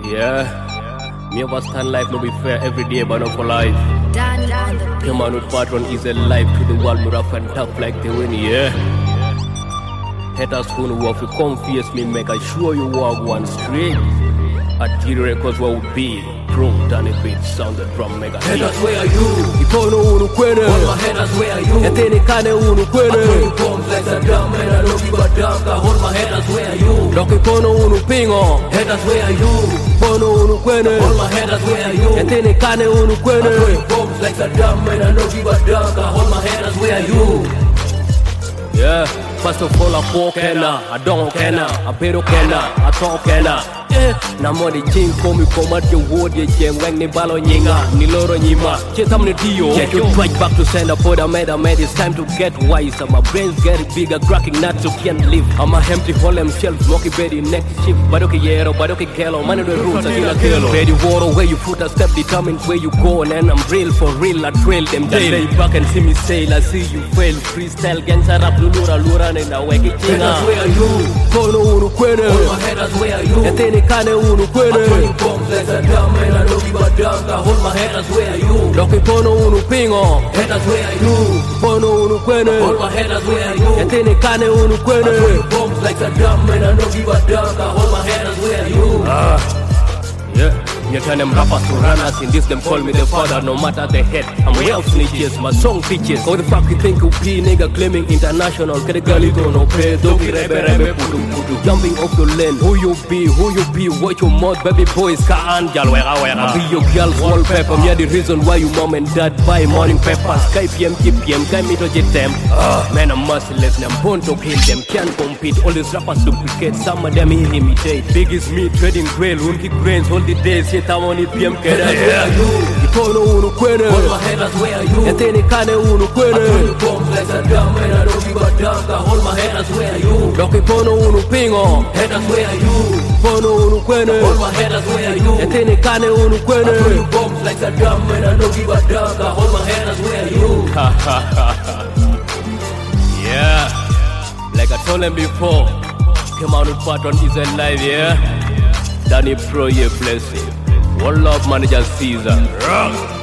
Yeah, me understand life no be fair every day, but not for life. Come on with patron is a life to the world, me rough and tough like the wind, yeah. Haters who want to confuse me, make I sure you walk one straight. At the records what would be prone down a beat, sound the drum mega. Haters, where are you? Ikono unu kwene. All my haters, where are you? Yateni kane unu kwene. I throw you bombs like Saddam and I don't give a damn. Hold my haters, where are you? Lock ikono unu pingo. Haters, where are you? Ikono unu kwene. All my haters, where are you? Yateni kane unu kwene. I throw you bombs like Saddam and I don't give a damn. Hold my haters, where are you? Yeah, first of all I walk I don't I better I talk na modi jing komi komat yo word ye jeng weng ni balo nyinga ni loro nyima chetam ni dio get your right back to sender for the made it's time to get wise. My brains get bigger cracking nuts you can't live. I'm a empty hole shelf smoky bed next shift badoki yero badoki kelo man the rules I kilo ready water where you put a step determines where you go and I'm real for real I trail them down lay back and see me sail I see you fail freestyle gangsta rap lura nenda weki chinga. Haters, where are you? Kono unu kwene. All my haters, where are you? Yateni kane unu kwene. I throw you bombs like Saddam and I don't give a damn. Hold my haters, where are you? Loki kono unu pingo. Haters, where are you? Kono unu kwene. All my haters, where are you? Yateni kane unu I throw kwene. you bombs like Saddam and I don't give a damn. Hold my haters, where are you? Yeah. You turn them rappers to runners, in this them call me the father, no matter the head. I'm real snitches, my song pitches. How the fuck you think you be, nigga claiming international? Get a girl no pay, dogi rebe pudu. Jumping off your lane, who you be, watch your mouth, baby boys, ka anjal, wera. I be your girl's wallpaper, me the reason why you mom and dad buy morning peppers. Sky PM, kai me to jet them. Man, I'm merciless, I'm born to kill them, can't compete. All these rappers duplicate, some of them imitate. Big is me, trading grail, won't keep grains, all the days. I'm on the PM Haters, where are you? Ikono unu kwene. All my haters, where are you? Yateni kane unu I throw kwene. you bombs like Saddam and I don't give a damn. Hold my haters, where are you? Loki kono unu pingo. Haters, where are you? Kono unu kwene. All my haters, where are you? Yateni kane unu I throw you kwene. bombs like Saddam and I don't give a damn. Hold my haters, where are you? Yeah, like I told them before, come out with patron is alive, yeah. Danny Pro, yeah, blessing. One love manager Caesar.